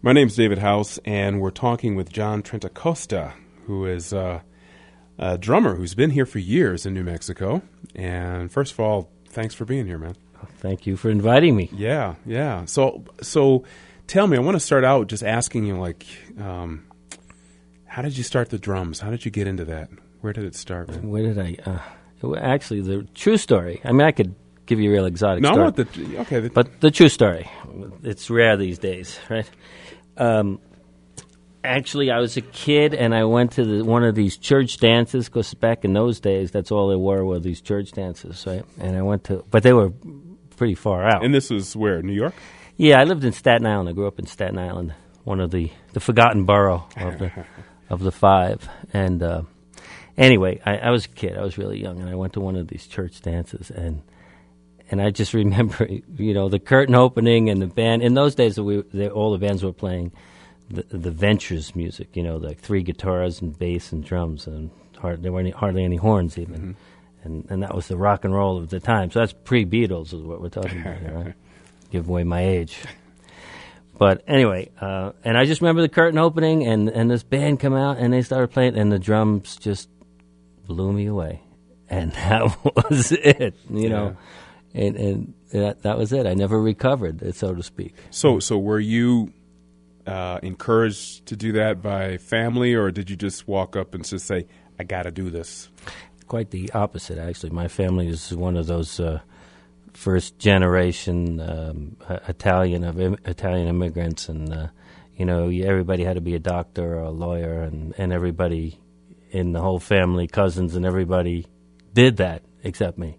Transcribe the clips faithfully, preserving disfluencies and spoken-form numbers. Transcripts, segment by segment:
My name's David House, and we're talking with John Trentacosta, who is uh, a drummer who's been here for years in New Mexico. And first of all, thanks for being here, man. Thank you for inviting me. Yeah, yeah. So, so tell me, I want to start out just asking you, like, um, how did you start the drums? How did you get into that? Where did it start, man? Where did I? Uh, well, actually, the true story. I mean, I could give you a real exotic no, story. I want the okay, the, but the true story. It's rare these days, right? Um, actually, I was a kid, and I went to the, one of these church dances, because back in those days, that's all there were, were these church dances, right? And I went to, but they were pretty far out. And this was where, New York? Yeah, I lived in Staten Island. I grew up in Staten Island, one of the, the forgotten borough of the of the five. And uh, anyway, I, I was a kid. I was really young, and I went to one of these church dances, and And I just remember, you know, the curtain opening and the band. In those days, we they, all the bands were playing the, the Ventures music, you know, like three guitars and bass and drums, and hard, there weren't any, hardly any horns even. Mm-hmm. And and that was the rock and roll of the time. So that's pre-Beatles is what we're talking about here, right? Give away my age. But anyway, uh, and I just remember the curtain opening, and, and this band come out, and they started playing, and the drums just blew me away. And that was it, you yeah. know. And, and that, that was it. I never recovered, so to speak. So, so were you uh, encouraged to do that by family, or did you just walk up and just say, "I got to do this"? Quite the opposite, actually. My family is one of those uh, first generation um, Italian of Im- Italian immigrants, and uh, you know, everybody had to be a doctor or a lawyer, and, and everybody in the whole family, cousins, and everybody did that except me.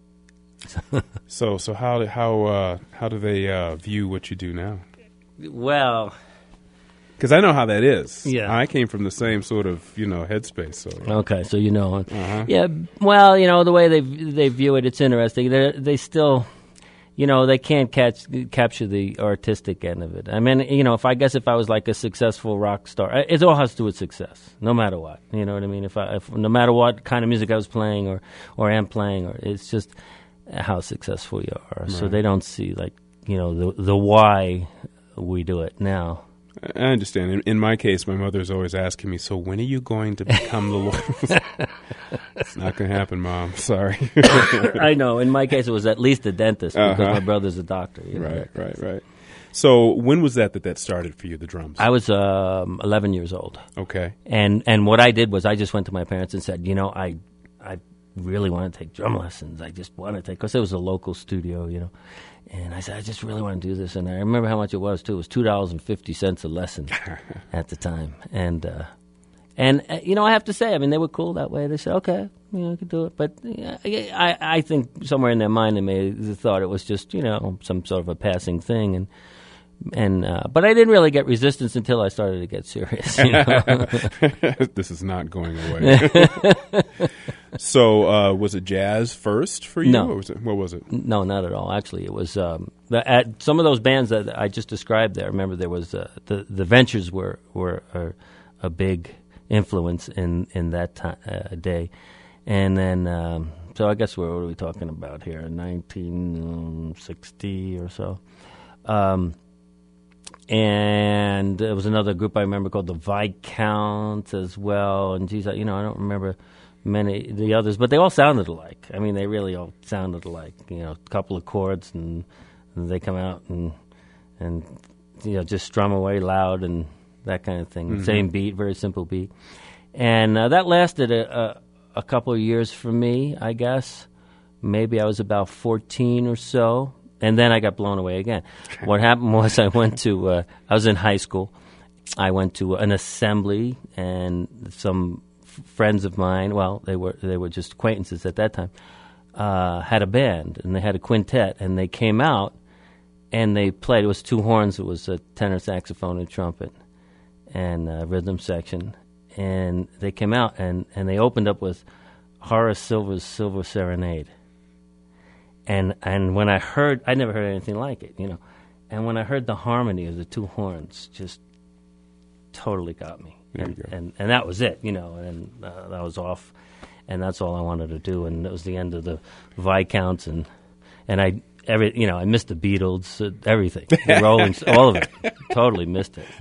so so how how uh, how do they uh, view what you do now? Well, because I know how that is. Yeah, I came from the same sort of you know headspace. So yeah. Okay, so you know, uh-huh. yeah. Well, you know the way they they view it, it's interesting. They they still, you know, they can't catch capture the artistic end of it. I mean, you know, if I guess if I was like a successful rock star, it all has to do with success, no matter what. You know what I mean? If I if, no matter what kind of music I was playing or or am playing, or it's just how successful you are. Right. So they don't see, like, you know, the the why we do it now. I understand. In, in my case, my mother's always asking me, so when are you going to become the Lord? It's not going to happen, Mom. Sorry. I know. In my case, it was at least a dentist because uh-huh. my brother's a doctor. You know? Right, right, right. So when was that that that started for you, the drums? I was um, eleven years old. Okay. And and what I did was I just went to my parents and said, you know, I I really want to take drum lessons. I just want to take, because it was a local studio, you know. And I said, I just really want to do this. And I remember how much it was, too. It was two dollars and fifty cents a lesson at the time. And, uh, and uh, you know, I have to say, I mean, they were cool that way. They said, okay, you know, I could do it. But uh, I, I think somewhere in their mind they may have thought it was just, you know, some sort of a passing thing. And And uh, but I didn't really get resistance until I started to get serious. You know? This is not going away. So uh, was it jazz first for you? No. Or was it, what was it? No, not at all. Actually, it was um, the, at some of those bands that I just described there. Remember, there was uh, the the Ventures were were a, a big influence in in that time, uh, day, and then um, so I guess what are we talking about here? nineteen sixty or so. Um, And there was another group I remember called the Viscounts as well. And geez, I, you know, I don't remember many of the others, but they all sounded alike. I mean, they really all sounded alike. You know, a couple of chords, and, and they come out and and you know just strum away loud and that kind of thing. Mm-hmm. Same beat, very simple beat, and uh, that lasted a, a a couple of years for me, I guess. Maybe I was about fourteen or so. And then I got blown away again. What happened was I went to, uh, I was in high school. I went to an assembly, and some f- friends of mine, well, they were they were just acquaintances at that time, uh, had a band, and they had a quintet, and they came out, and they played. It was two horns. It was a tenor saxophone and trumpet, and a rhythm section. And they came out, and, and they opened up with Horace Silver's Silver Serenade. And and when I heard, I never heard anything like it, you know. And when I heard the harmony of the two horns, just totally got me. And, and and that was it, you know. And uh, that was off, and that's all I wanted to do. And it was the end of the Viscounts, and and I every you know I missed the Beatles, uh, everything, the Rolling, all of it. Totally missed it.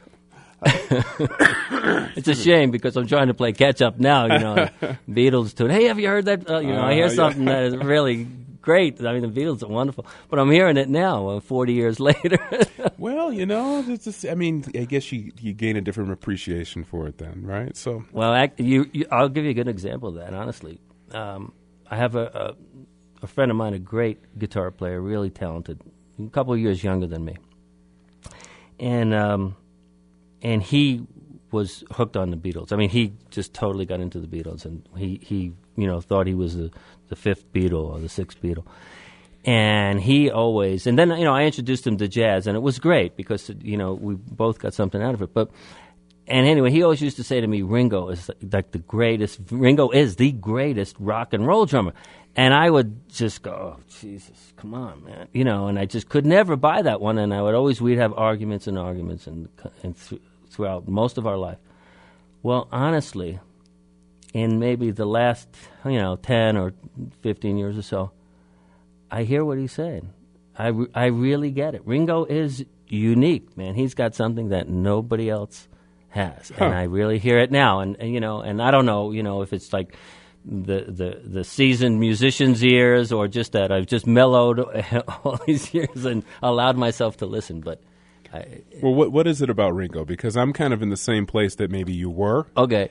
It's a shame because I'm trying to play catch up now. You know, Beatles tune. Hey, have you heard that? Uh, you know, uh, I hear something yeah. that is really great. I mean, the Beatles are wonderful, but I'm hearing it now, uh, forty years later. Well, you know, it's just, I mean, I guess you you gain a different appreciation for it then, right? So, well, I, you, you, I'll give you a good example of that. Honestly, um, I have a, a a friend of mine, a great guitar player, really talented, a couple of years younger than me, and. Um, And he was hooked on the Beatles. I mean, he just totally got into the Beatles, and he, he you know, thought he was the, the fifth Beatle or the sixth Beatle. And he always, and then, you know, I introduced him to jazz, and it was great because, you know, we both got something out of it. But, and anyway, he always used to say to me, Ringo is like the greatest, Ringo is the greatest rock and roll drummer. And I would just go, oh, Jesus, come on, man. You know, and I just could never buy that one, and I would always, we'd have arguments and arguments and, and th- throughout most of our life. Well, honestly, in maybe the last, you know, ten or fifteen years or so, I hear what he's saying. I, re- I really get it. Ringo is unique, man. He's got something that nobody else has, huh. and I really hear it now. And, and, you know, and I don't know, you know, if it's like the, the, the seasoned musician's ears or just that I've just mellowed all these years and allowed myself to listen, but I, well, what what is it about Ringo? Because I'm kind of in the same place that maybe you were. Okay.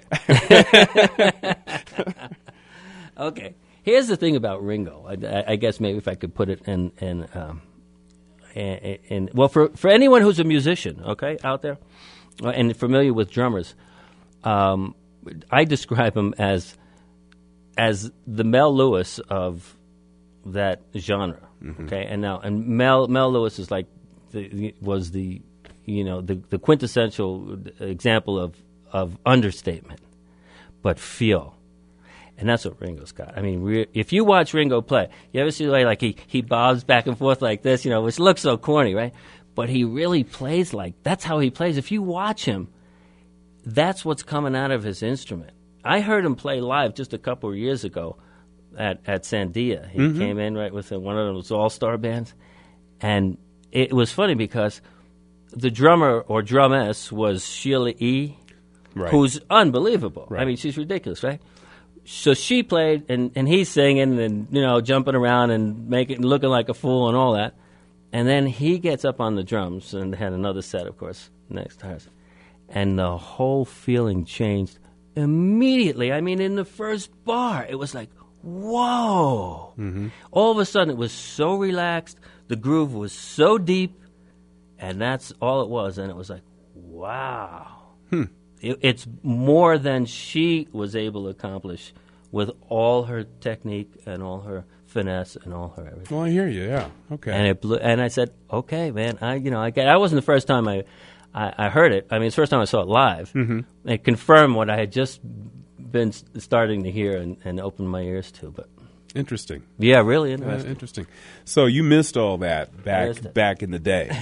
Okay. Here's the thing about Ringo. I, I guess maybe if I could put it in, in, um, in, in well, for for anyone who's a musician, okay, out there, and familiar with drummers, um, I describe him as as the Mel Lewis of that genre. Mm-hmm. Okay, and now and Mel Mel Lewis is like. The, was the you know the, the quintessential example of, of understatement, but feel, and that's what Ringo's got. I mean, re- if you watch Ringo play, you ever see the way like he, he bobs back and forth like this, you know, which looks so corny, right? But he really plays like that's how he plays. If you watch him, that's what's coming out of his instrument. I heard him play live just a couple of years ago at at Sandia. He mm-hmm. came in right with one of those all-star bands, and it was funny because the drummer or drumess was Sheila E., right. who's unbelievable. Right. I mean, she's ridiculous, right? So she played, and, and he's singing and, you know, jumping around and making looking like a fool and all that. And then he gets up on the drums and had another set, of course, next to us. And the whole feeling changed immediately. I mean, in the first bar, it was like, whoa. Mm-hmm. All of a sudden, it was so relaxed. The groove was so deep, and that's all it was. And it was like, wow. Hmm. It, it's more than she was able to accomplish with all her technique and all her finesse and all her everything. Well, I hear you, yeah. Okay. And it blew, and I said, okay, man, I you know, I get. I wasn't the first time I, I, I heard it. I mean, it's the first time I saw it live. Mm-hmm. It confirmed what I had just been starting to hear and, and open my ears to, but. Interesting. Yeah, really interesting. Uh, interesting. So you missed all that back back in the day.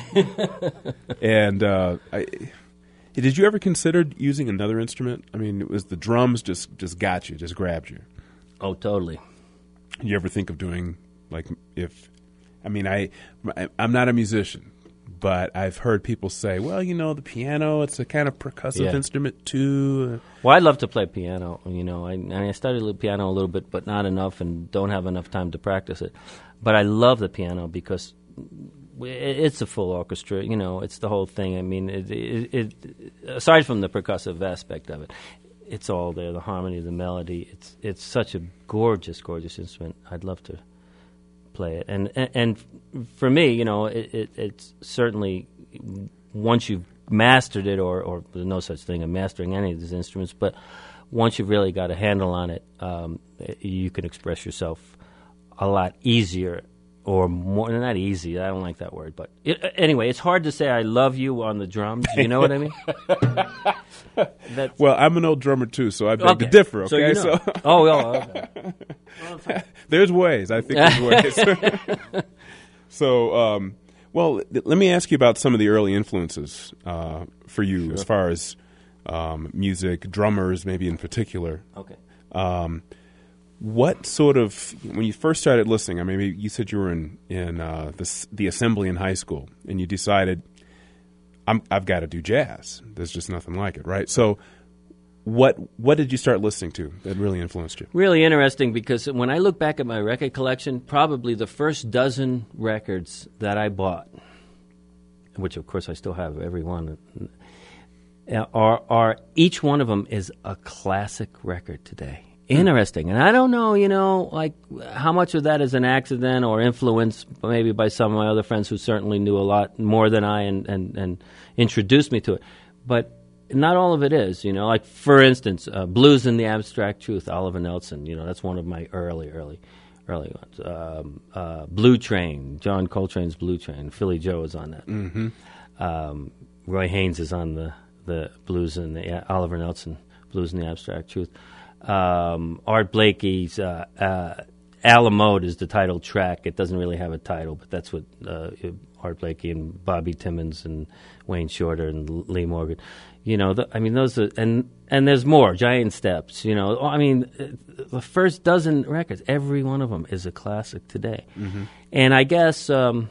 And uh, I, did you ever consider using another instrument? I mean, it was the drums just, just got you, just grabbed you. Oh, totally. You ever think of doing, like, if, I mean, I, I'm not a musician, but I've heard people say, well, you know, the piano, it's a kind of percussive yeah. instrument too. Well, I'd love to play piano, you know. I, I studied the piano a little bit, but not enough and don't have enough time to practice it. But I love the piano because it's a full orchestra, you know, it's the whole thing. I mean, it, it, it, aside from the percussive aspect of it, it's all there, the harmony, the melody. It's it's such a gorgeous, gorgeous instrument. I'd love to play it. And and, and for me, you know, it, it, it's certainly once you've mastered it, or, or there's no such thing as mastering any of these instruments, but once you've really got a handle on it, um, you can express yourself a lot easier, or more, not easy, I don't like that word, but it, anyway, it's hard to say I love you on the drums, you know what I mean? Well, I'm an old drummer too, so I beg okay. to differ, okay? So you know. so oh, well, okay. Well, there's ways, I think there's ways. So, um, well, th- let me ask you about some of the early influences uh, for you sure. as far as um, music, drummers maybe in particular. Okay. Um, What sort of, when you first started listening, I mean, you said you were in, in uh, the, the assembly in high school, and you decided, I'm, I've got to do jazz. There's just nothing like it, right? So what what did you start listening to that really influenced you? Really interesting, because when I look back at my record collection, probably the first dozen records that I bought, which of course I still have every one, are, are each one of them is a classic record today. Interesting. And I don't know, you know, like how much of that is an accident or influenced maybe by some of my other friends who certainly knew a lot more than I and, and, and introduced me to it. But not all of it is, you know. Like, for instance, uh, Blues and the Abstract Truth, Oliver Nelson, you know, that's one of my early, early, early ones. Um, uh, Blue Train, John Coltrane's Blue Train. Philly Joe is on that. Mm-hmm. Um, Roy Haynes is on the, the Blues and the uh, Oliver Nelson, Blues and the Abstract Truth. Um, Art Blakey's uh, uh, A la Mode is the title track. It doesn't really have a title, but that's what uh, Art Blakey and Bobby Timmons and Wayne Shorter and Lee Morgan. You know, the, I mean, those are, and and there's more. Giant Steps. You know, I mean, the first dozen records, every one of them is a classic today. Mm-hmm. And I guess, um,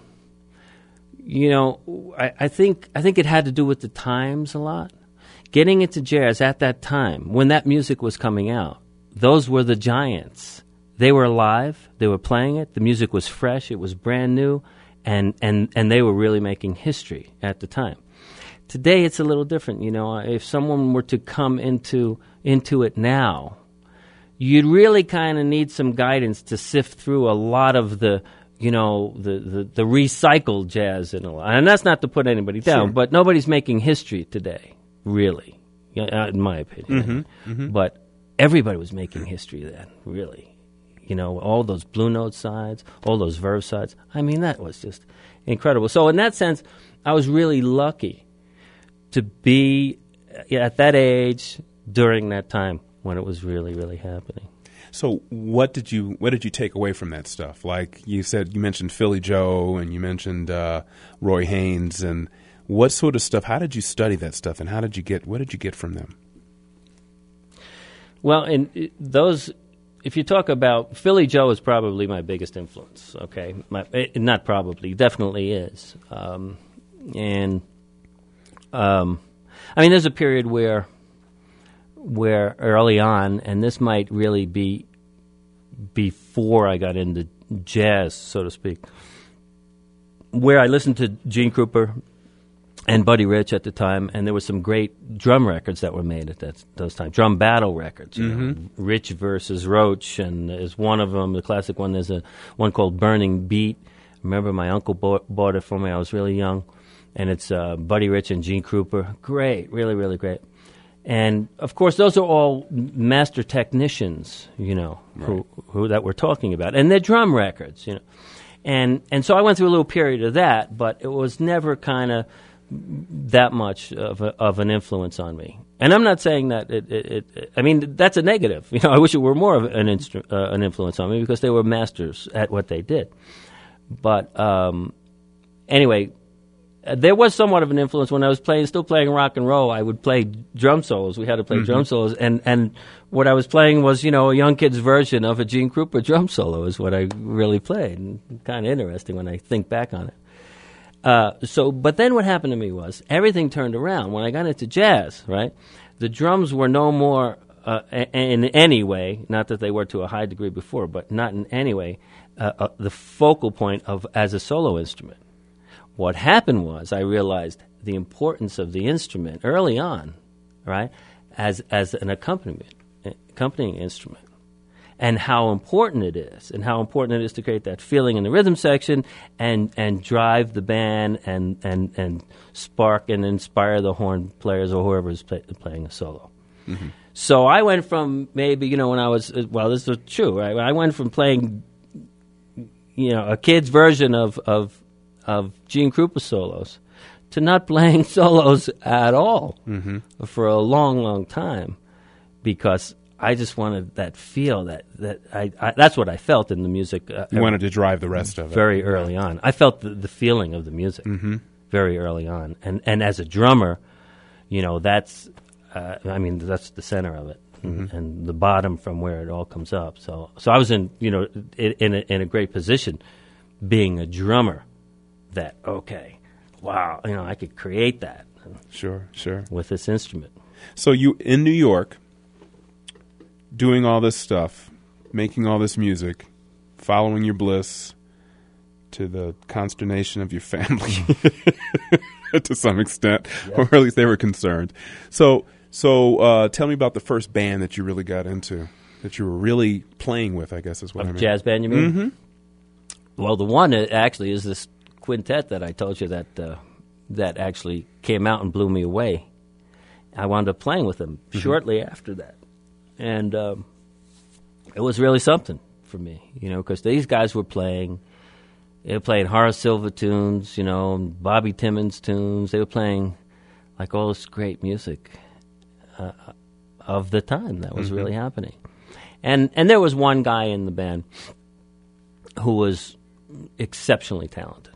you know, I, I think I think it had to do with the times a lot. Getting into jazz at that time, when that music was coming out, those were the giants. They were alive. They were playing it. The music was fresh. It was brand new. And, and, and they were really making history at the time. Today, it's a little different. You know, if someone were to come into, into it now, you'd really kind of need some guidance to sift through a lot of the, you know, the, the, the recycled jazz. In a lot. And that's not to put anybody down, sure. But nobody's making history today. Really, in my opinion. Mm-hmm, mm-hmm. But everybody was making history then, really. You know, all those Blue Note sides, all those Verve sides. I mean, that was just incredible. So in that sense, I was really lucky to be at that age during that time when it was really, really happening. So what did you what did you take away from that stuff? Like you said, you mentioned Philly Joe and you mentioned uh, Roy Haynes, and what sort of stuff, how did you study that stuff, and how did you get, what did you get from them? Well, in those, if you talk about, Philly Joe is probably my biggest influence, okay? My, it, not probably, definitely is. Um, and, um, I mean, there's a period where, where early on, and this might really be before I got into jazz, so to speak, where I listened to Gene Krupa and Buddy Rich at the time, and there were some great drum records that were made at that those times, drum battle records. You mm-hmm. know, Rich versus Roach, and is one of them, the classic one. There's a one called Burning Beat. I remember my uncle bought, bought it for me. I was really young, and it's uh, Buddy Rich and Gene Krupa. Great, really, really great. And of course, those are all master technicians, you know, right. who who that we're talking about, and they're drum records, you know. And and so I went through a little period of that, but it was never kind of that much of a, of an influence on me. And I'm not saying that it, it, it I mean, that's a negative. You know, I wish it were more of an instru- uh, an influence on me, because they were masters at what they did. But um, anyway, there was somewhat of an influence when I was playing, still playing rock and roll. I would play drum solos. We had to play mm-hmm. drum solos, and and what I was playing was, you know, a young kid's version of a Gene Krupa drum solo is what I really played. And kind of interesting when I think back on it. Uh, so, but then what happened to me was everything turned around when I got into jazz. Right, the drums were no more uh, in any way, not that they were to a high degree before, but not in any way uh, uh, the focal point of as a solo instrument. What happened was I realized the importance of the instrument early on, right, as as an accompaniment, accompanying instrument, and how important it is, and how important it is to create that feeling in the rhythm section, and and drive the band, and and and spark and inspire the horn players or whoever is play, playing a solo. Mm-hmm. So I went from maybe, you know, when I was, well, this is true, right? I went from playing, you know, a kid's version of of of Gene Krupa solos to not playing solos at all mm-hmm. for a long, long time, because I just wanted that feel, that that I, I that's what I felt in the music. Uh, you wanted to drive the rest of it very early on. I felt the, the feeling of the music mm-hmm. very early on, and and as a drummer, you know, that's uh, I mean, that's the center of it. and, Mm-hmm. and the bottom from where it all comes up. So, so I was in, you know, in, in, a, in a great position, being a drummer. That okay, wow, you know, I could create that. Sure, sure. With this instrument. So you in New York, doing all this stuff, making all this music, following your bliss, to the consternation of your family, to some extent, yeah. Or at least they were concerned. So, so uh, tell me about the first band that you really got into, that you were really playing with, I guess is what of I mean. Jazz band, you mean? Mm-hmm. Well, the one uh, actually is this quintet that I told you that uh, that actually came out and blew me away. I wound up playing with them mm-hmm. shortly after that, and um, it was really something for me, you know, because these guys were playing. They were playing Horace Silver tunes, you know, Bobby Timmons tunes. They were playing like all this great music uh, of the time that was mm-hmm. really happening, and and there was one guy in the band who was exceptionally talented.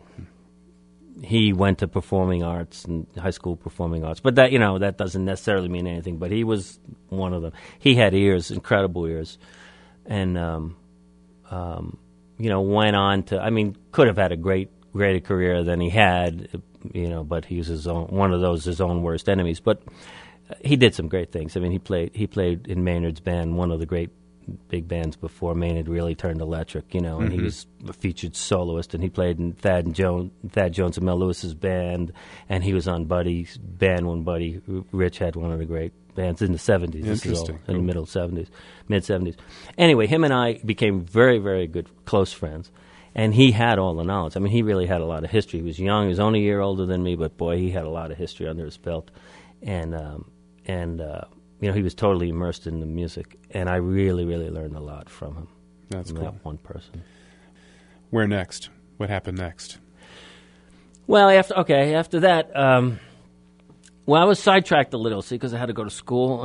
He went to performing arts and high school performing arts, but that you know that doesn't necessarily mean anything. But he was one of them. He had ears, incredible ears, and um, um, you know went on to. I mean, could have had a great, greater career than he had, you know. But he was his own one of those his own worst enemies. But he did some great things. I mean, he played he played in Maynard's band, one of the great big bands before Maynard really turned electric, you know, and mm-hmm. he was a featured soloist, and he played in Thad and Joan, Thad Jones and Mel Lewis's band, and he was on Buddy's band when Buddy Rich had one of the great bands in the seventies. Interesting. This is all in the middle seventies, mid seventies. Anyway, him and I became very, very good, close friends, and he had all the knowledge. I mean, he really had a lot of history. He was young. He was only a year older than me, but boy, he had a lot of history under his belt, and um, and. Uh, You know, he was totally immersed in the music, and I really, really learned a lot from him. That's from cool. That one person. Where next? What happened next? Well, after okay, after that, um, well, I was sidetracked a little, see, because I had to go to school.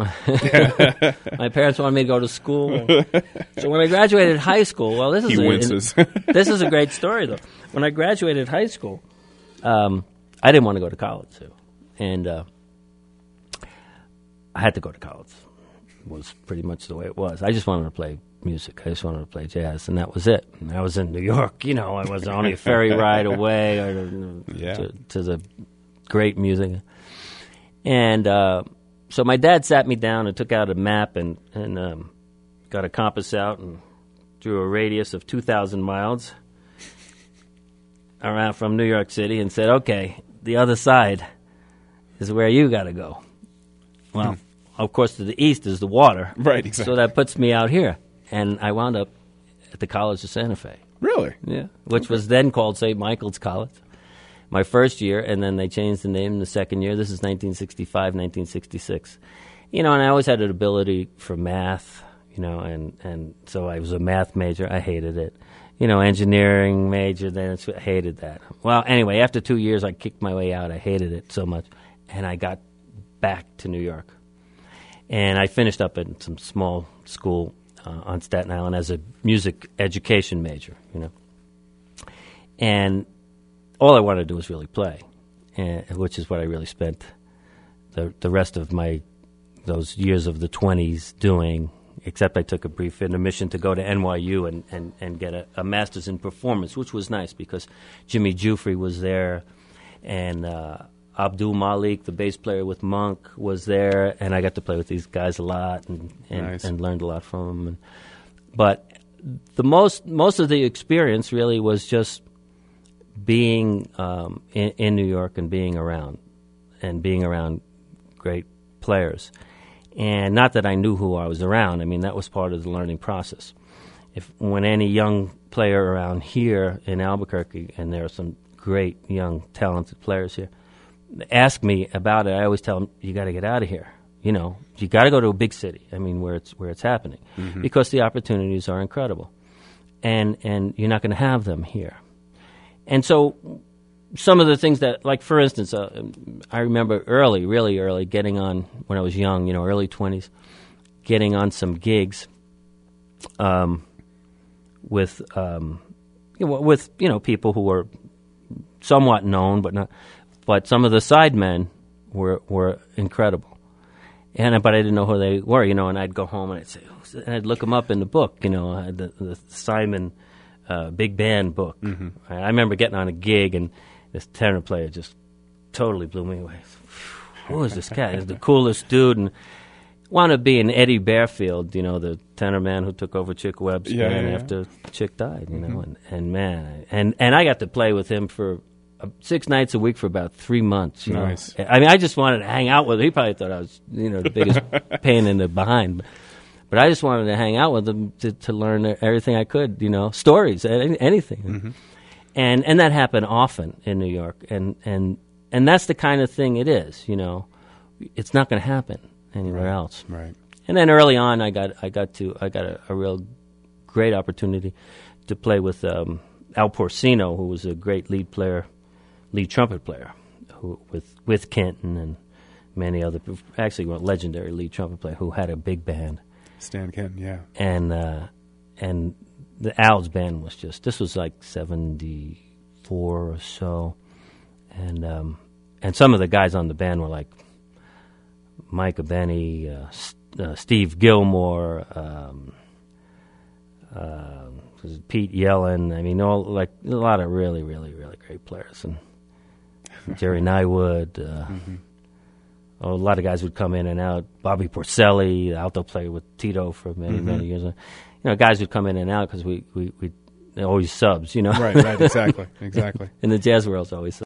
My parents wanted me to go to school. So when I graduated high school, well, this is he a, winces. This is a great story, though. When I graduated high school, um, I didn't want to go to college, too, and. Uh, I had to go to college. It was pretty much the way it was. I just wanted to play music. I just wanted to play jazz, and that was it. And I was in New York, you know. I was only a ferry ride away or to, yeah. to, to the great music. And uh, so my dad sat me down and took out a map and, and um, got a compass out and drew a radius of two thousand miles around from New York City and said, okay, the other side is where you got to go. Well, hmm. Of course, to the east is the water. Right, exactly. So that puts me out here. And I wound up at the College of Santa Fe. Really? Yeah. Which okay. was then called Saint Michael's College. My first year, and then they changed the name the second year. This is nineteen sixty-five, nineteen sixty-six. You know, and I always had an ability for math, you know, and, and so I was a math major. I hated it. You know, engineering major, then I hated that. Well, anyway, after two years, I kicked my way out. I hated it so much. And I got back to New York. And I finished up in some small school uh, on Staten Island as a music education major, you know. And all I wanted to do was really play, and, which is what I really spent the the rest of my those years of the twenties doing, except I took a brief intermission to go to N Y U and, and, and get a, a master's in performance, which was nice because Jimmy Giuffre was there, and uh, Abdul Malik, the bass player with Monk, was there, and I got to play with these guys a lot and and, nice. and learned a lot from them. And, but the most most of the experience really was just being um, in, in New York and being around and being around great players. And not that I knew who I was around. I mean, that was part of the learning process. If when any young player around here in Albuquerque, and there are some great young talented players here, ask me about it, I always tell them, you got to get out of here. You know, you got to go to a big city. I mean, where it's where it's happening, mm-hmm. because the opportunities are incredible, and and you're not going to have them here. And so, some of the things that, like for instance, uh, I remember early, really early, getting on when I was young, you know, early twenties, getting on some gigs, um, with um, you know, with you know people who were somewhat known, but not. But some of the sidemen were were incredible, and but I didn't know who they were, you know. And I'd go home and I'd say, and I'd look them up in the book, you know, uh, the, the Simon uh, big band book. Mm-hmm. I remember getting on a gig and this tenor player just totally blew me away. Who is this guy? He's the coolest dude, and wound up being Eddie Bearfield, you know, the tenor man who took over Chick Webb's yeah, band yeah, yeah. after Chick died, you mm-hmm. know, and, and man, and and I got to play with him for uh, six nights a week for about three months. You nice. know? I mean, I just wanted to hang out with him. He probably thought I was, you know, the biggest pain in the behind, but, but I just wanted to hang out with him to, to learn everything I could, you know, stories, any, anything, mm-hmm. and and that happened often in New York, and and and that's the kind of thing it is, you know, it's not going to happen anywhere right. else, right. And then early on, I got I got to I got a, a real great opportunity to play with um, Al Porcino, who was a great lead player, lead trumpet player, who with with Kenton and many other, actually a legendary lead trumpet player who had a big band. Stan Kenton, yeah. And uh, and the Al's band was just, this was like seventy-four or so, and um, and some of the guys on the band were like Mike Abeni, uh, Uh, Steve Gilmore, um, uh, Pete Yellen. I mean, all like a lot of really, really, really great players, and Jerry Nywood. Uh, mm-hmm. oh, a lot of guys would come in and out. Bobby Porcelli, the alto player with Tito for many, mm-hmm. many years. You know, guys would come in and out because we we we always subs. You know, right, right, exactly, exactly. In the jazz world, it's always subs.